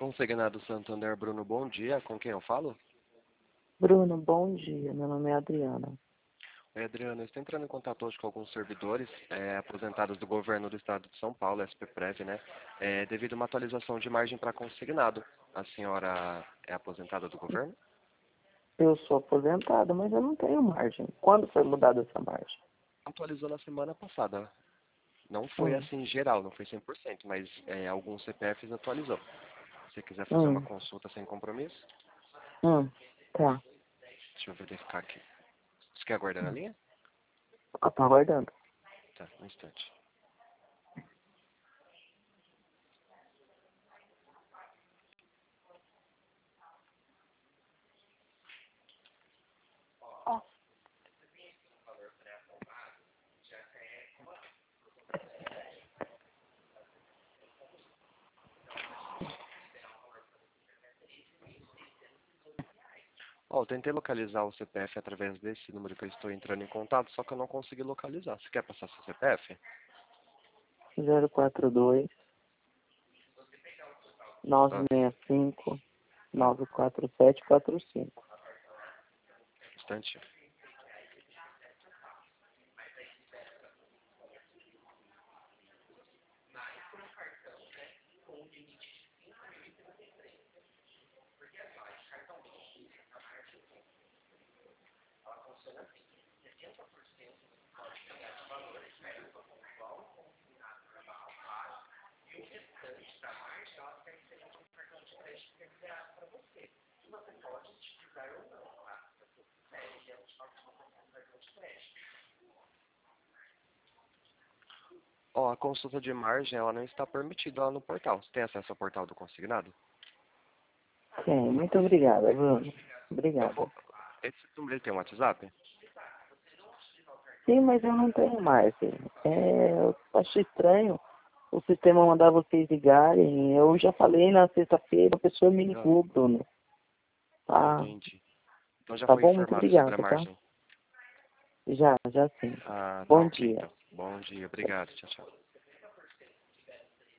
Consignado Santander, Bruno, bom dia. Com quem eu falo? Bruno, bom dia. Meu nome é Adriana. Oi, Adriano. Eu estou entrando em contato hoje com alguns servidores aposentados do governo do estado de São Paulo, SPPrev, né? Devido a uma atualização de margem para consignado. A senhora é aposentada do governo? Eu sou aposentada, mas eu não tenho margem. Quando foi mudada essa margem? Atualizou na semana passada. Não foi Hum, assim geral, não foi 100%, mas alguns CPFs atualizou. Se você quiser fazer uma hum, consulta sem compromisso, tá. deixa eu verificar aqui. Você quer aguardar na linha? Eu tô aguardando. Tá, um instante. Ó, eu tentei localizar o CPF através desse número que eu estou entrando em contato, só que eu não consegui localizar. Você quer passar seu CPF? 042 Ah, 965 ah, 94745. instante. Ó, a consulta de margem, ela não está permitida lá no portal. Você tem acesso ao portal do consignado? Sim, muito obrigada, Bruno. Eu Obrigada. vou... Esse número ele tem um WhatsApp? Sim, mas eu não tenho margem. Eu acho estranho o sistema mandar vocês ligarem. Eu já falei na sexta-feira, a pessoa me Ah, ligou, Bruno. Tá, entendi. Então já tá foi bom? Muito informado sobre a obrigada, tá? margem. Já sim. Ah, tá Bom ok dia. então. Bom dia, obrigado. Tchau, tchau.